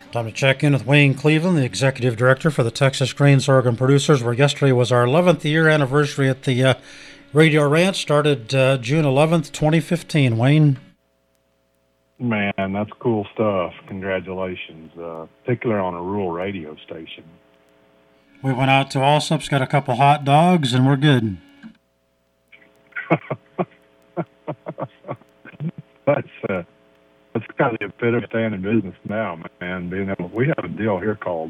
Time to check in with Wayne Cleveland, the Executive Director for the Texas Grain Sorghum Producers, where yesterday was our 11th year anniversary at the Radio Ranch. Started June 11th, 2015. Wayne? Man, that's cool stuff. Congratulations, particularly on a rural radio station. We went out to Allsup's, got a couple hot dogs, and we're good. That's kind of the epitome of staying in business now, man. We have a deal here called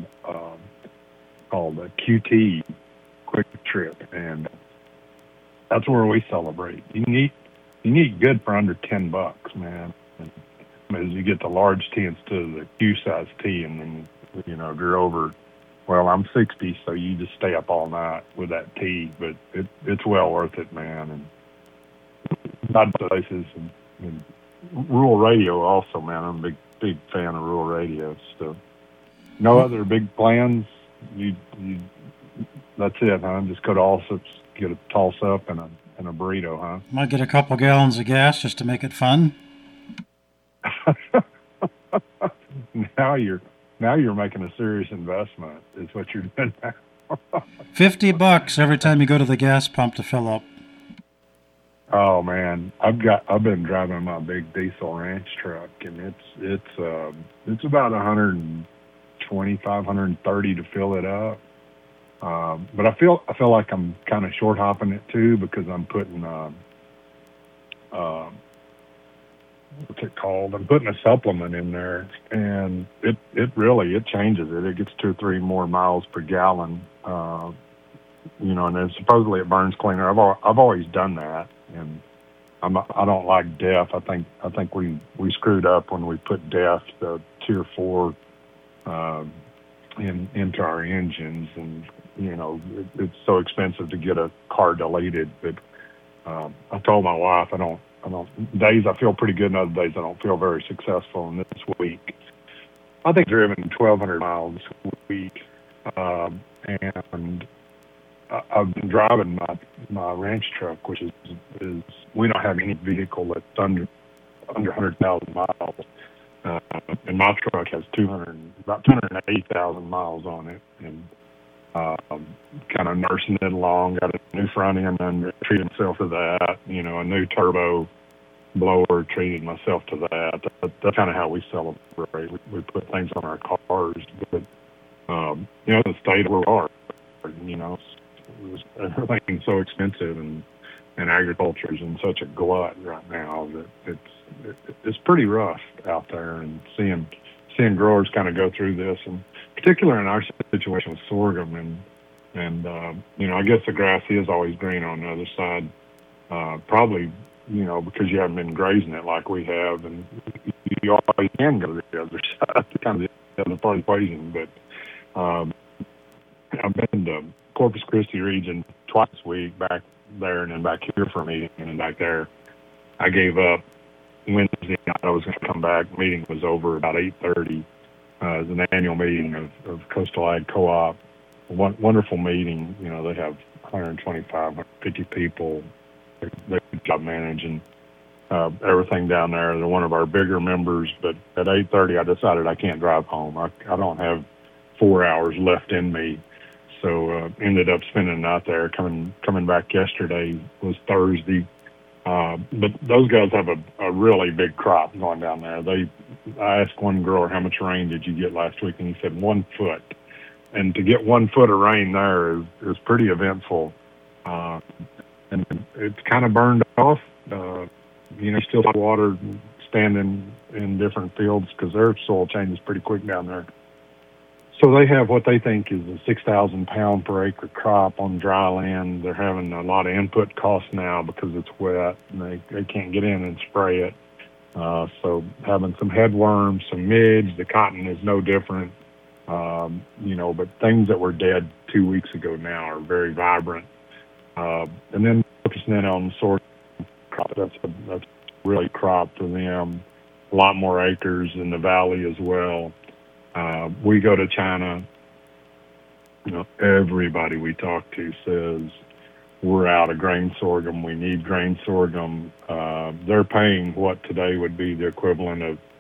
a QT, Quick Trip, and that's where we celebrate. You can eat good for under $10, man. And as you get the large tea instead of the Q size tea, and then if you're over. Well, I'm 60, so you just stay up all night with that tea, but it's well worth it, man. And not places and rural radio also, man. I'm a big fan of rural radio. So no other big plans. You that's it, huh? Just go to Allsup's, get a toss up and a burrito, huh? Might get a couple gallons of gas just to make it fun. Now you're making a serious investment. Is what you're doing now. $50 every time you go to the gas pump to fill up. Oh man, I've been driving my big diesel ranch truck, and it's about 125, 130 to fill it up. But I feel like I'm kind of short hopping it too, because I'm putting what's it called? I'm putting a supplement in there, and it really changes it. It gets 2 or 3 more miles per gallon. And then supposedly it burns cleaner. I've always done that, and I don't like DEF. I think we screwed up when we put DEF, the Tier 4, into our engines, and it's so expensive to get a car deleted. But I told my wife I don't. Days I feel pretty good, and other days I don't feel very successful. And this week, I think I've driven 1,200 miles a week, and I've been driving my ranch truck, which is we don't have any vehicle that's under 100,000 miles, and my truck has about 280,000 miles on it, and kind of nursing it along. Got a new front end and treated myself to that. A new turbo blower, treated myself to that. That's kind of how we celebrate. We put things on our cars, but the state where we are, everything's so expensive, and agriculture is in such a glut right now that it's pretty rough out there, and seeing growers kind of go through this, and particularly in our situation with sorghum, and I guess the grass is always green on the other side, probably because you haven't been grazing it like we have, and you always can go to the other side, kind of the other part of the equation. But I've been to Corpus Christi region twice a week, back there and then back here for a meeting, and then back there. I gave up Wednesday night. I was going to come back. The meeting was over about 8:30. It's an annual meeting of Coastal Ag Co-op. Wonderful meeting. They have 125, 150 people. They job managing everything down there. They're one of our bigger members, but at 8:30 I decided I can't drive home. I don't have 4 hours left in me, so ended up spending the night there. Coming back yesterday was Thursday. But those guys have a really big crop going down there. I asked one grower, how much rain did you get last week? And he said 1 foot. And to get 1 foot of rain there is pretty eventful. And it's kind of burned off. Still have water standing in different fields because their soil changes pretty quick down there. So they have what they think is a 6,000 pound per acre crop on dry land. They're having a lot of input costs now because it's wet, and they can't get in and spray it. So having some headworms, some midge, the cotton is no different. But things that were dead 2 weeks ago now are very vibrant. And then focusing in on the sorghum crop, that's really crop for them. A lot more acres in the valley as well. We go to China. Everybody we talk to says we're out of grain sorghum. We need grain sorghum. They're paying what today would be the equivalent of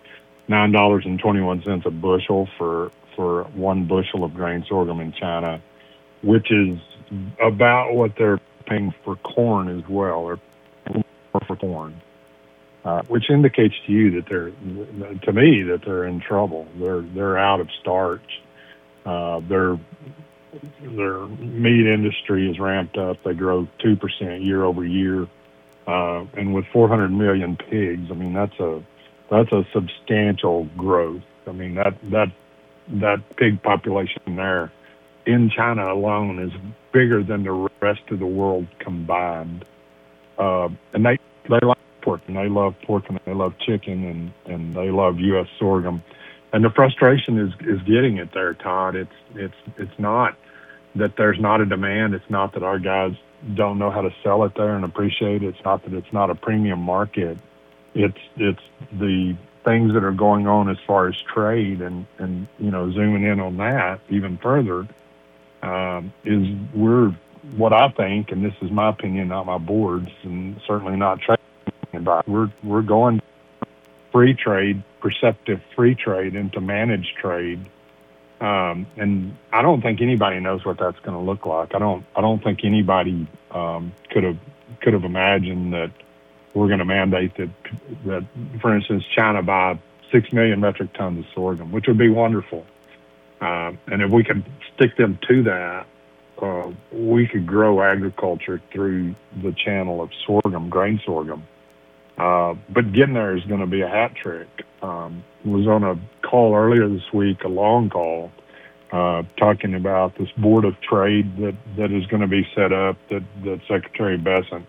$9.21 a bushel for 1 bushel of grain sorghum in China, which is about what they're paying for corn as well, or for corn, which indicates to you that to me, that they're in trouble. They're out of starch. Their meat industry is ramped up. They grow 2% year over year, and with 400 million pigs, I mean that's a substantial growth. I mean that pig population there in China alone is bigger than the rest of the world combined. And they like pork, and they love pork, and they love chicken, and they love U.S. sorghum. And the frustration is getting it there, Todd. It's not that there's not a demand. It's not that our guys don't know how to sell it there and appreciate it. It's not that it's not a premium market. It's the things that are going on as far as trade, and zooming in on that even further, is what I think, and this is my opinion, not my board's, and certainly not trading advice. We're going free trade, perceptive free trade, into managed trade, and I don't think anybody knows what that's going to look like. I don't think anybody could have imagined that we're going to mandate that, for instance, China buy 6 million metric tons of sorghum, which would be wonderful. And if we could stick them to that, we could grow agriculture through the channel of sorghum, grain sorghum. But getting there is going to be a hat trick. Was on a call earlier this week, a long call, talking about this board of trade that is going to be set up, that Secretary Bessent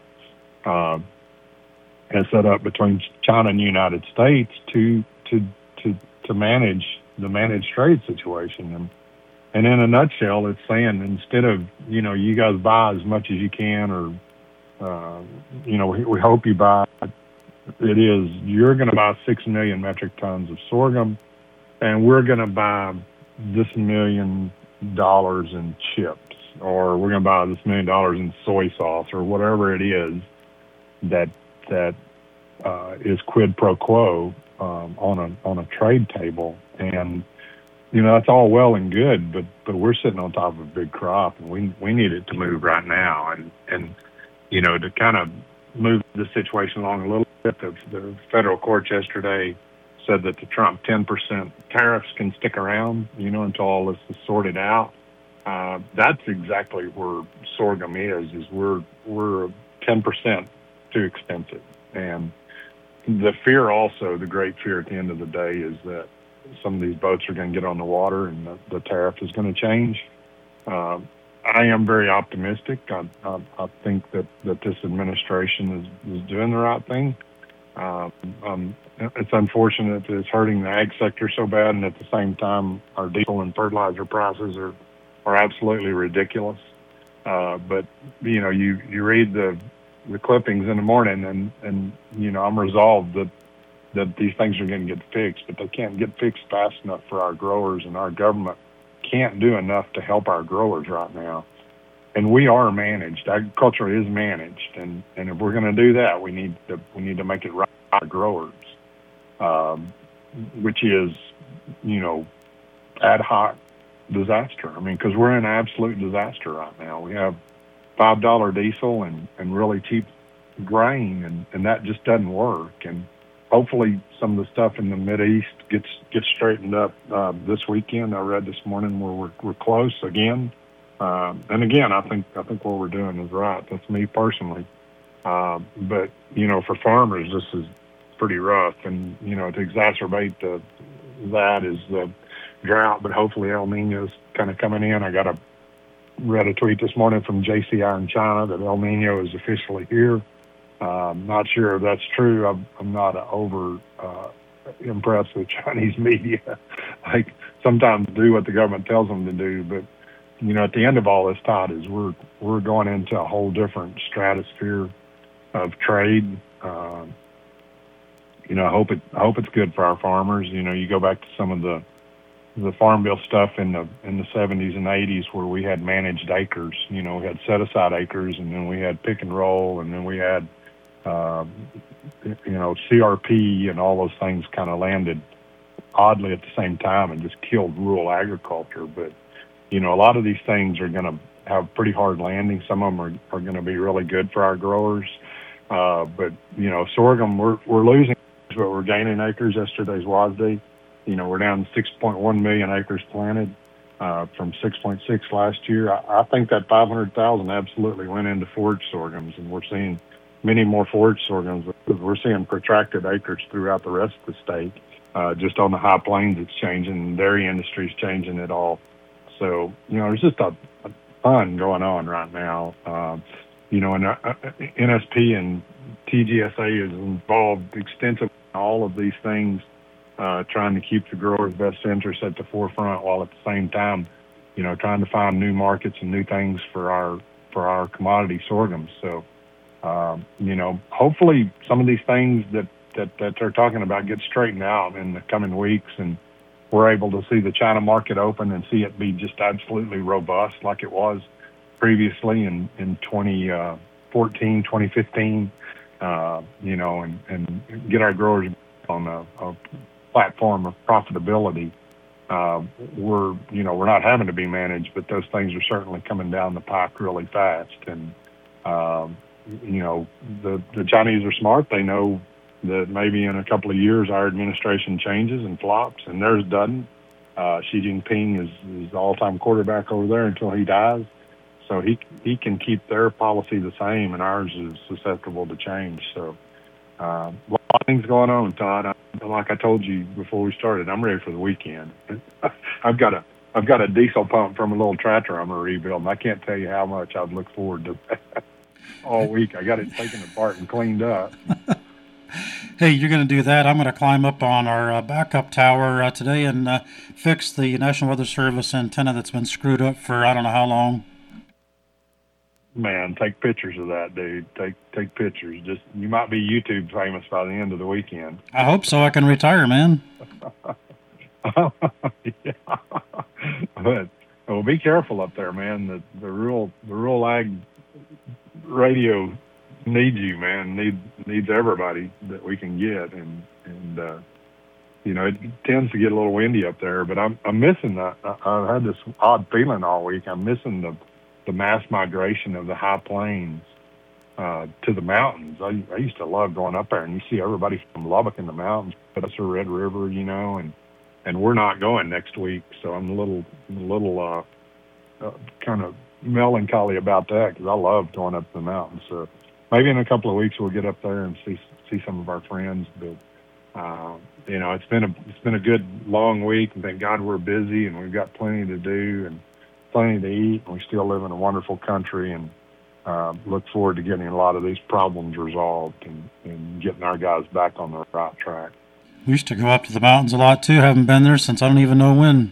has set up between China and the United States to manage the managed trade situation. And in a nutshell, it's saying, instead of, you guys buy as much as you can, or, we hope you buy, you're going to buy 6 million metric tons of sorghum, and we're going to buy this $1 million in chips, or we're going to buy this $1 million in soy sauce, or whatever it is that is quid pro quo on a trade table. And that's all well and good, but we're sitting on top of a big crop, and we need it to move right now. And to kind of move the situation along a little bit, the federal court yesterday said that the Trump 10% tariffs can stick around, until all this is sorted out. That's exactly where sorghum is we're 10% too expensive. And the fear also, the great fear at the end of the day, is that some of these boats are going to get on the water, and the tariff is going to change. I am very optimistic. I think that this administration is doing the right thing. It's unfortunate that it's hurting the ag sector so bad, and at the same time, our diesel and fertilizer prices are absolutely ridiculous. But you read the clippings in the morning, and I'm resolved that these things are going to get fixed, but they can't get fixed fast enough for our growers, and our government can't do enough to help our growers right now. And we are managed. Agriculture is managed, and if we're going to do that, we need to make it right for our growers, which is ad hoc disaster. I mean, because we're in absolute disaster right now. We have $5 diesel and really cheap grain, and that just doesn't work. And hopefully some of the stuff in the Mideast gets straightened up this weekend. I read this morning where we're close again. And again, I think what we're doing is right. That's me personally. But for farmers, this is pretty rough. And to exacerbate that is the drought. But hopefully El Nino's kind of coming in. I read a tweet this morning from JCI in China that El Nino is officially here. Not sure if that's true. I'm not over impressed with Chinese media. Like, sometimes do what the government tells them to do, but at the end of all this, Todd, is we're going into a whole different stratosphere of trade. I hope it's good for our farmers. You go back to some of the farm bill stuff in the 70s and 80s, where we had managed acres. We had set aside acres, and then we had pick and roll, and then we had CRP, and all those things kind of landed oddly at the same time and just killed rural agriculture. But, you know, a lot of these things are going to have pretty hard landing. Some of them are going to be really good for our growers. But, you know, sorghum, we're losing, but we're gaining acres. Yesterday's WASDE. You know, we're down 6.1 million acres planted from 6.6 last year. I think that 500,000 absolutely went into forage sorghums, and we're seeing many more forage sorghums. We're seeing protracted acres throughout the rest of the state. Just on the high plains, it's changing. Dairy industry's changing it all. So, you know, there's just a ton going on right now. You know, and NSP and TGSA is involved extensively in all of these things, trying to keep the growers' best interests at the forefront, while at the same time, you know, trying to find new markets and new things for our commodity sorghums. So, you know, hopefully some of these things that they're talking about get straightened out in the coming weeks, and we're able to see the China market open and see it be just absolutely robust like it was previously in 2014, 2015, you know, and get our growers on a platform of profitability. We're not having to be managed, but those things are certainly coming down the pike really fast. And, you know, the Chinese are smart. They know that maybe in a couple of years our administration changes and flops, and theirs doesn't. Xi Jinping is the all-time quarterback over there until he dies. So he can keep their policy the same, and ours is susceptible to change. So a lot of things going on, Todd. Like I told you before we started, I'm ready for the weekend. I've got a diesel pump from a little tractor I'm going to rebuild, and I can't tell you how much I've looked forward to that all week. I got it taken apart and cleaned up. Hey, you're going to do that. I'm going to climb up on our backup tower today and fix the National Weather Service antenna that's been screwed up for I don't know how long. Man, take pictures of that, dude. Take pictures. Just, you might be YouTube famous by the end of the weekend. I hope so. I can retire, man. Yeah. But well, be careful up there, man. The rural ag radio needs you, man. Needs everybody that we can get, and you know, it tends to get a little windy up there. But I'm missing that. I've had this odd feeling all week. I'm missing the mass migration of the high plains to the mountains. I used to love going up there, and you see everybody from Lubbock in the mountains, Professor Red River, you know, and we're not going next week, so I'm a little kind of melancholy about that, because I love going up to the mountains. So maybe in a couple of weeks we'll get up there and see some of our friends. But you know, it's been a good long week, and thank God we're busy and we've got plenty to do and plenty to eat, and we still live in a wonderful country, and look forward to getting a lot of these problems resolved and getting our guys back on the right track. We used to go up to the mountains a lot too. Haven't been there since I don't even know when.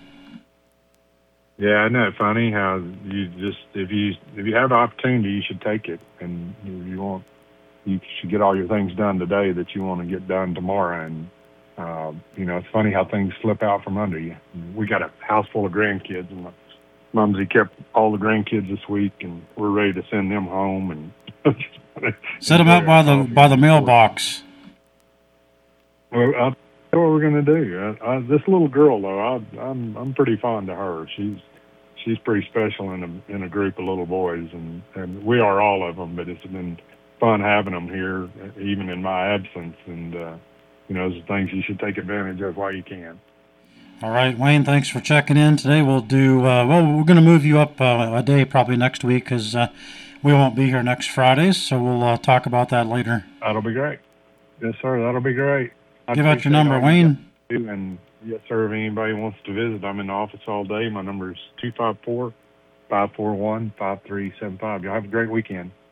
Yeah, isn't that funny how you just, if you have the opportunity, you should take it, and you should get all your things done today that you want to get done tomorrow. And you know, it's funny how things slip out from under you. We got a house full of grandkids, and Mumsy kept all the grandkids this week, and we're ready to send them home and set them out by the mailbox. Well, I'll tell you what we're going to do. This little girl, though, I'm pretty fond of her. She's pretty special in a group of little boys, and we are all of them. But it's been fun having them here, even in my absence. And you know, those are things you should take advantage of while you can. All right, Wayne, thanks for checking in today. We'll do, we're going to move you up a day probably next week, because we won't be here next Friday, so we'll talk about that later. That'll be great. Yes, sir, that'll be great. Give out your number, Wayne. And yes, sir, if anybody wants to visit, I'm in the office all day. My number is 254-541-5375. Y'all have a great weekend.